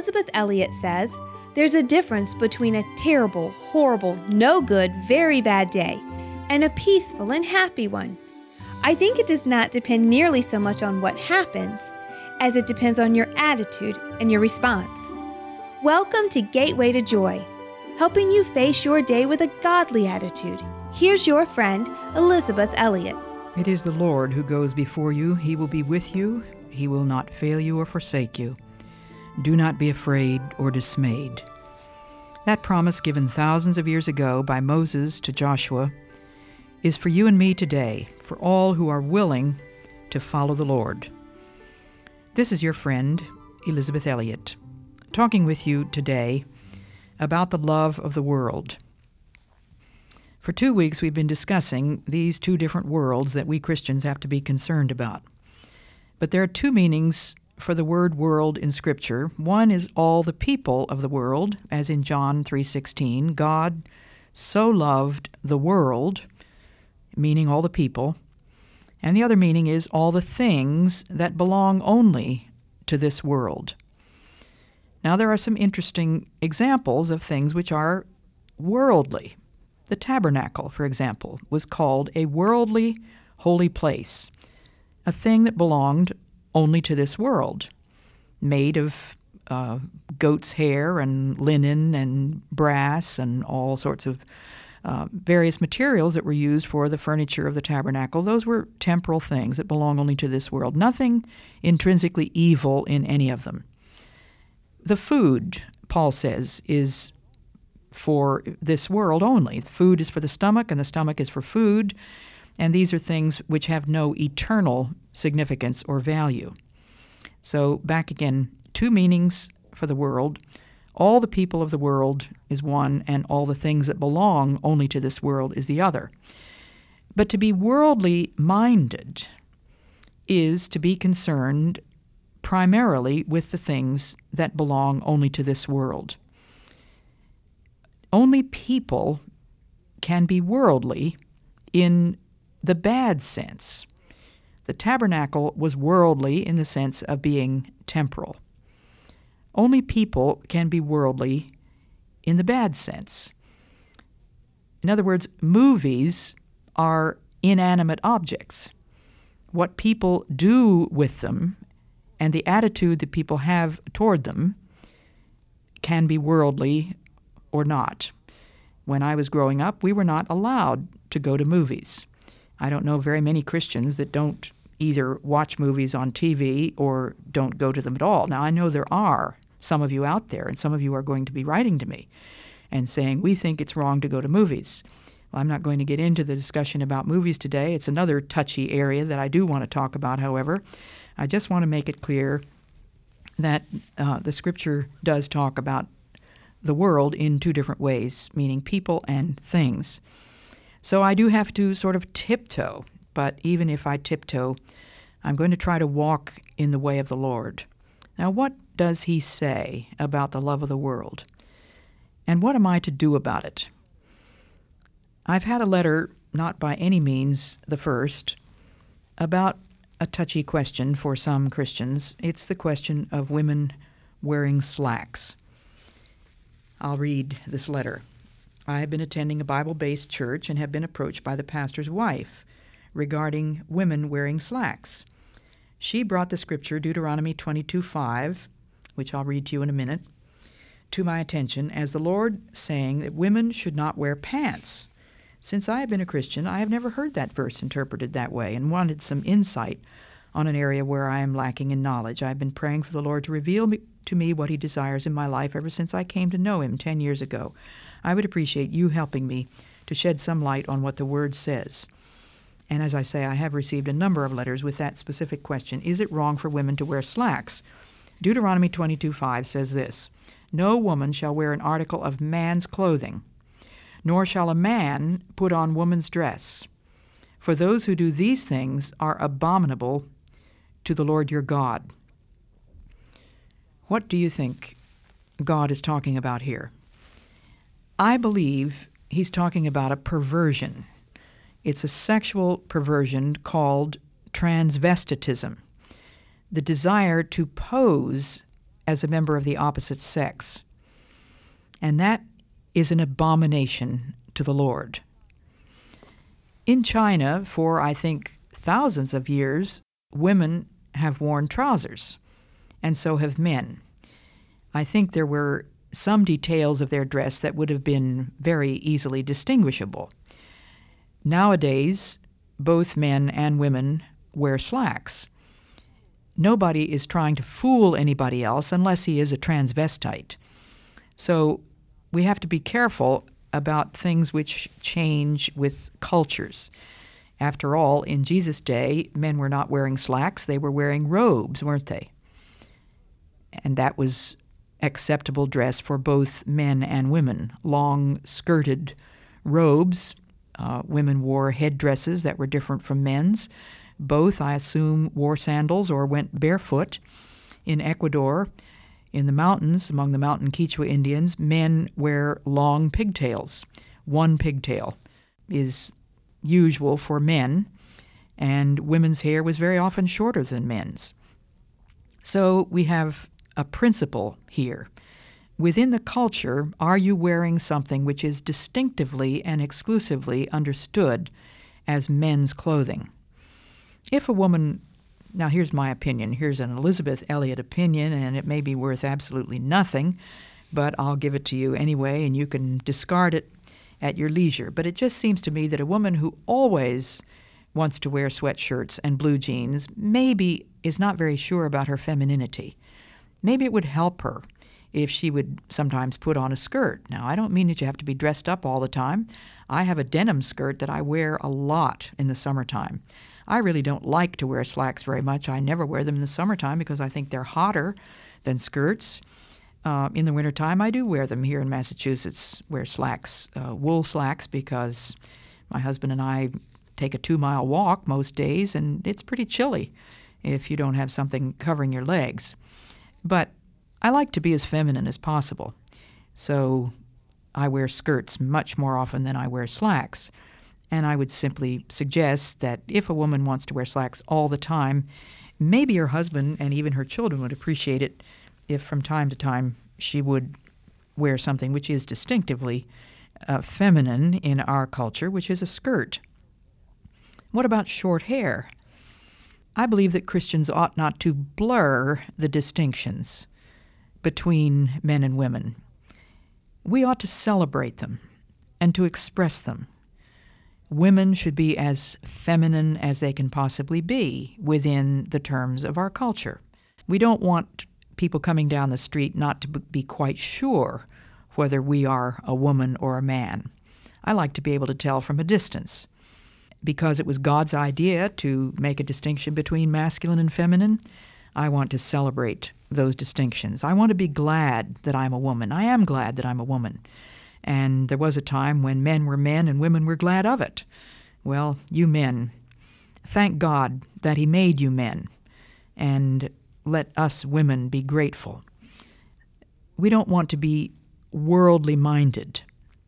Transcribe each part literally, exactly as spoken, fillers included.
Elisabeth Elliot says, there's a difference between a terrible, horrible, no good, very bad day and a peaceful and happy one. I think it does not depend nearly so much on what happens as it depends on your attitude and your response. Welcome to Gateway to Joy, helping you face your day with a godly attitude. Here's your friend, Elisabeth Elliot. It is the Lord who goes before you. He will be with you. He will not fail you or forsake you. Do not be afraid or dismayed. That promise given thousands of years ago by Moses to Joshua is for you and me today, for all who are willing to follow the Lord. This is your friend, Elisabeth Elliot, talking with you today about the love of the world. For two weeks we've been discussing these two different worlds that we Christians have to be concerned about. But there are two meanings for the word world in Scripture. One is all the people of the world, as in John three sixteen. God so loved the world, meaning all the people. And the other meaning is all the things that belong only to this world. Now there are some interesting examples of things which are worldly. The tabernacle, for example, was called a worldly holy place, a thing that belonged only to this world, made of uh, goat's hair and linen and brass and all sorts of uh, various materials that were used for the furniture of the tabernacle. Those were temporal things that belong only to this world. Nothing intrinsically evil in any of them. The food, Paul says, is for this world only. Food is for the stomach, and the stomach is for food, and these are things which have no eternal significance or value. So back again, two meanings for the world. All the people of the world is one, and all the things that belong only to this world is the other. But to be worldly minded is to be concerned primarily with the things that belong only to this world. Only people can be worldly in the bad sense. The tabernacle was worldly in the sense of being temporal. Only people can be worldly in the bad sense. In other words, movies are inanimate objects. What people do with them and the attitude that people have toward them can be worldly or not. When I was growing up, we were not allowed to go to movies. I don't know very many Christians that don't either watch movies on T V or don't go to them at all. Now, I know there are some of you out there, and some of you are going to be writing to me and saying, we think it's wrong to go to movies. Well, I'm not going to get into the discussion about movies today. It's another touchy area that I do want to talk about, however. I just want to make it clear that uh, the Scripture does talk about the world in two different ways, meaning people and things. So I do have to sort of tiptoe, but even if I tiptoe, I'm going to try to walk in the way of the Lord. Now, what does he say about the love of the world? And what am I to do about it? I've had a letter, not by any means the first, about a touchy question for some Christians. It's the question of women wearing slacks. I'll read this letter. I have been attending a Bible-based church and have been approached by the pastor's wife regarding women wearing slacks. She brought the scripture Deuteronomy twenty-two five, which I'll read to you in a minute, to my attention as the Lord saying that women should not wear pants. Since I have been a Christian, I have never heard that verse interpreted that way and wanted some insight on an area where I am lacking in knowledge. I have been praying for the Lord to reveal me, to me what he desires in my life ever since I came to know him ten years ago. I would appreciate you helping me to shed some light on what the Word says. And as I say, I have received a number of letters with that specific question. Is it wrong for women to wear slacks? Deuteronomy twenty-two five says this, no woman shall wear an article of man's clothing, nor shall a man put on woman's dress. For those who do these things are abominable to the Lord your God. What do you think God is talking about here? I believe he's talking about a perversion. It's a sexual perversion called transvestitism, the desire to pose as a member of the opposite sex. And that is an abomination to the Lord. In China, for I think thousands of years, women have worn trousers, and so have men. I think there were some details of their dress that would have been very easily distinguishable. Nowadays, both men and women wear slacks. Nobody is trying to fool anybody else unless he is a transvestite. So we have to be careful about things which change with cultures. After all, in Jesus' day, men were not wearing slacks, they were wearing robes, weren't they? And that was acceptable dress for both men and women. Long-skirted robes. Uh, women wore headdresses that were different from men's. Both, I assume, wore sandals or went barefoot. In Ecuador, in the mountains, among the mountain Quechua Indians, men wear long pigtails. One pigtail is usual for men, and women's hair was very often shorter than men's. So we have a principle here. Within the culture, are you wearing something which is distinctively and exclusively understood as men's clothing? If a woman, now here's my opinion, here's an Elizabeth Elliot opinion, and it may be worth absolutely nothing, but I'll give it to you anyway, and you can discard it at your leisure. But it just seems to me that a woman who always wants to wear sweatshirts and blue jeans maybe is not very sure about her femininity. Maybe it would help her if she would sometimes put on a skirt. Now, I don't mean that you have to be dressed up all the time. I have a denim skirt that I wear a lot in the summertime. I really don't like to wear slacks very much. I never wear them in the summertime because I think they're hotter than skirts. Uh, in the wintertime, I do wear them here in Massachusetts, wear slacks, uh, wool slacks, because my husband and I take a two-mile walk most days, and it's pretty chilly if you don't have something covering your legs. But I like to be as feminine as possible, so I wear skirts much more often than I wear slacks. And I would simply suggest that if a woman wants to wear slacks all the time, maybe her husband and even her children would appreciate it if from time to time she would wear something which is distinctively uh, feminine in our culture, which is a skirt. What about short hair? I believe that Christians ought not to blur the distinctions between men and women. We ought to celebrate them and to express them. Women should be as feminine as they can possibly be within the terms of our culture. We don't want people coming down the street not to be quite sure whether we are a woman or a man. I like to be able to tell from a distance. Because it was God's idea to make a distinction between masculine and feminine, I want to celebrate those distinctions. I want to be glad that I'm a woman. I am glad that I'm a woman. And there was a time when men were men and women were glad of it. Well, you men, thank God that He made you men, and let us women be grateful. We don't want to be worldly minded.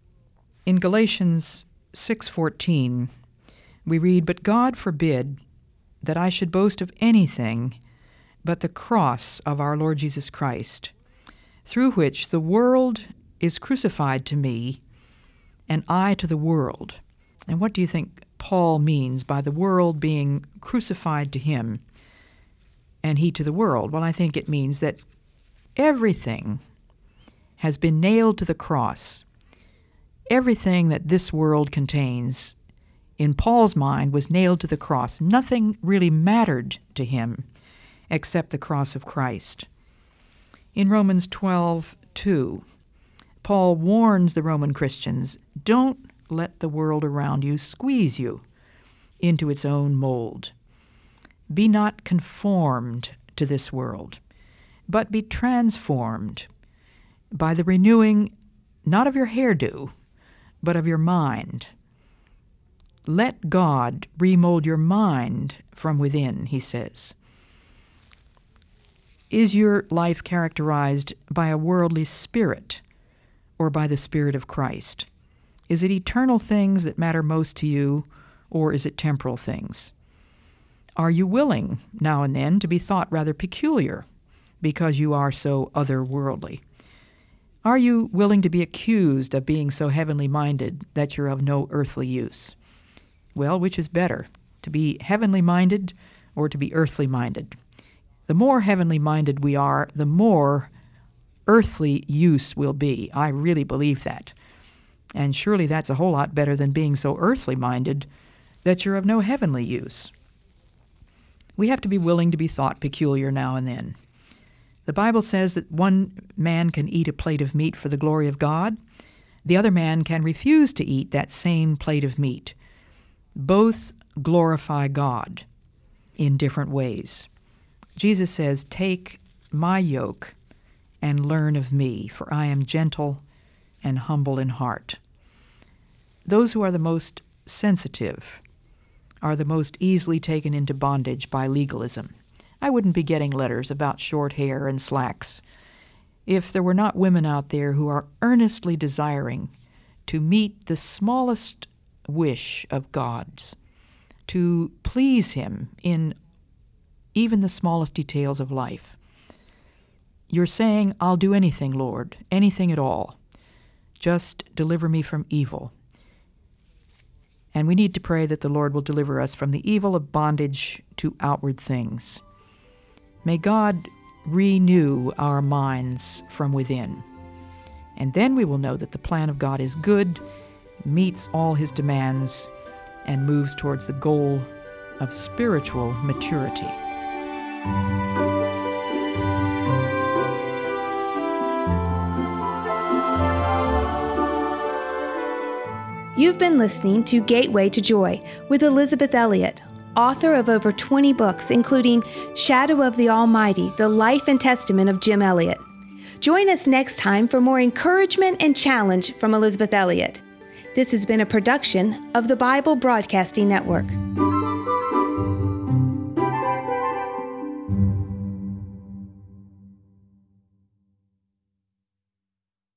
In Galatians six fourteen, we read, "But God forbid that I should boast of anything but the cross of our Lord Jesus Christ, through which the world is crucified to me, and I to the world." And what do you think Paul means by the world being crucified to him and he to the world? Well, I think it means that everything has been nailed to the cross. Everything that this world contains, in Paul's mind, was nailed to the cross. Nothing really mattered to him except the cross of Christ. In Romans twelve two, Paul warns the Roman Christians, don't let the world around you squeeze you into its own mold. Be not conformed to this world, but be transformed by the renewing, not of your hairdo, but of your mind. Let God remold your mind from within, he says. Is your life characterized by a worldly spirit or by the Spirit of Christ? Is it eternal things that matter most to you, or is it temporal things? Are you willing, now and then, to be thought rather peculiar because you are so otherworldly? Are you willing to be accused of being so heavenly minded that you're of no earthly use? Well, which is better, to be heavenly minded or to be earthly minded? The more heavenly minded we are, the more earthly use will be. I really believe that. And surely that's a whole lot better than being so earthly minded that you're of no heavenly use. We have to be willing to be thought peculiar now and then. The Bible says that one man can eat a plate of meat for the glory of God. The other man can refuse to eat that same plate of meat. Both glorify God in different ways. Jesus says, "Take my yoke and learn of me, for I am gentle and humble in heart." Those who are the most sensitive are the most easily taken into bondage by legalism. I wouldn't be getting letters about short hair and slacks if there were not women out there who are earnestly desiring to meet the smallest wish of God's, to please Him in even the smallest details of life. You're saying, "I'll do anything, Lord, anything at all. Just deliver me from evil." And we need to pray that the Lord will deliver us from the evil of bondage to outward things. May God renew our minds from within. And then we will know that the plan of God is good, meets all His demands, and moves towards the goal of spiritual maturity. You've been listening to Gateway to Joy with Elisabeth Elliot, author of over twenty books, including Shadow of the Almighty, The Life and Testament of Jim Elliot. Join us next time for more encouragement and challenge from Elisabeth Elliot. This has been a production of the Bible Broadcasting Network.